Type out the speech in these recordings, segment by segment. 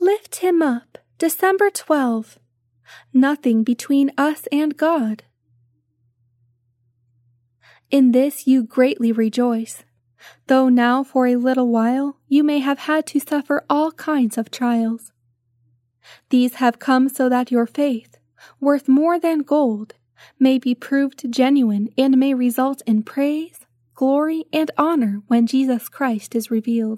Lift him up, December 12. Nothing between us and God. In this you greatly rejoice, though now for a little while you may have had to suffer all kinds of trials. These have come so that your faith, worth more than gold, may be proved genuine and may result in praise, glory, and honor when Jesus Christ is revealed.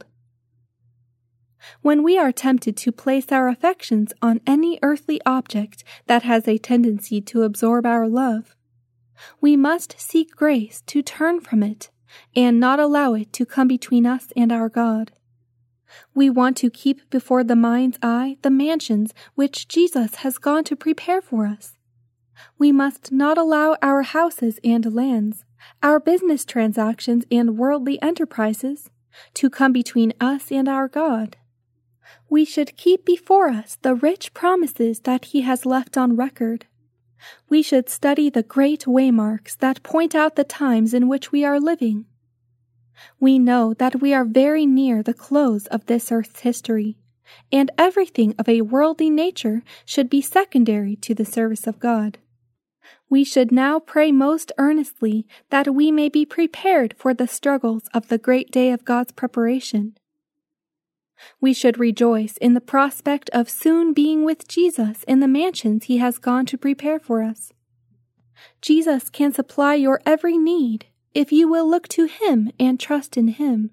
When we are tempted to place our affections on any earthly object that has a tendency to absorb our love, we must seek grace to turn from it and not allow it to come between us and our God. We want to keep before the mind's eye the mansions which Jesus has gone to prepare for us. We must not allow our houses and lands, our business transactions and worldly enterprises, to come between us and our God. We should keep before us the rich promises that He has left on record. We should study the great waymarks that point out the times in which we are living. We know that we are very near the close of this earth's history, and everything of a worldly nature should be secondary to the service of God. We should now pray most earnestly that we may be prepared for the struggles of the great day of God's preparation. We should rejoice in the prospect of soon being with Jesus in the mansions He has gone to prepare for us. Jesus can supply your every need if you will look to Him and trust in Him.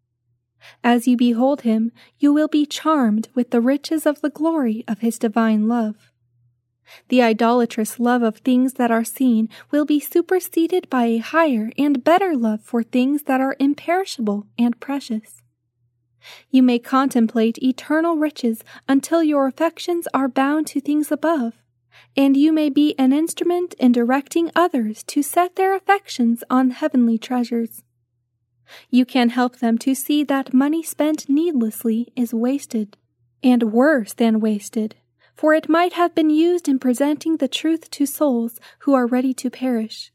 As you behold Him, you will be charmed with the riches of the glory of His divine love. The idolatrous love of things that are seen will be superseded by a higher and better love for things that are imperishable and precious. You may contemplate eternal riches until your affections are bound to things above, and you may be an instrument in directing others to set their affections on heavenly treasures. You can help them to see that money spent needlessly is wasted, and worse than wasted, for it might have been used in presenting the truth to souls who are ready to perish.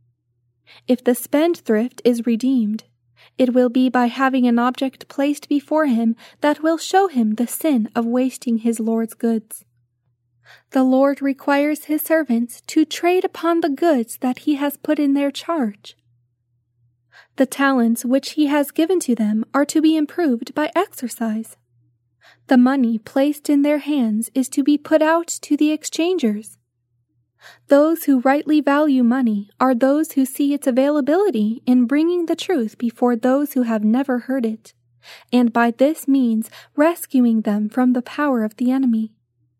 If the spendthrift is redeemed, it will be by having an object placed before him that will show him the sin of wasting his Lord's goods. The Lord requires His servants to trade upon the goods that He has put in their charge. The talents which He has given to them are to be improved by exercise. The money placed in their hands is to be put out to the exchangers. Those who rightly value money are those who see its availability in bringing the truth before those who have never heard it, and by this means rescuing them from the power of the enemy.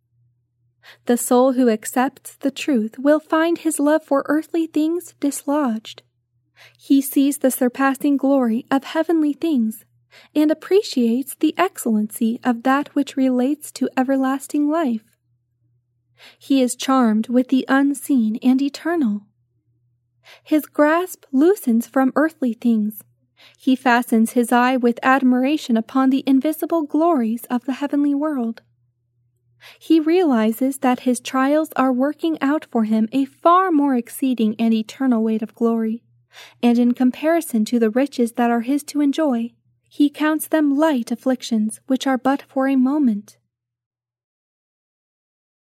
The soul who accepts the truth will find his love for earthly things dislodged. He sees the surpassing glory of heavenly things and appreciates the excellency of that which relates to everlasting life. He is charmed with the unseen and eternal. His grasp loosens from earthly things. He fastens his eye with admiration upon the invisible glories of the heavenly world. He realizes that his trials are working out for him a far more exceeding and eternal weight of glory, and in comparison to the riches that are his to enjoy, he counts them light afflictions which are but for a moment.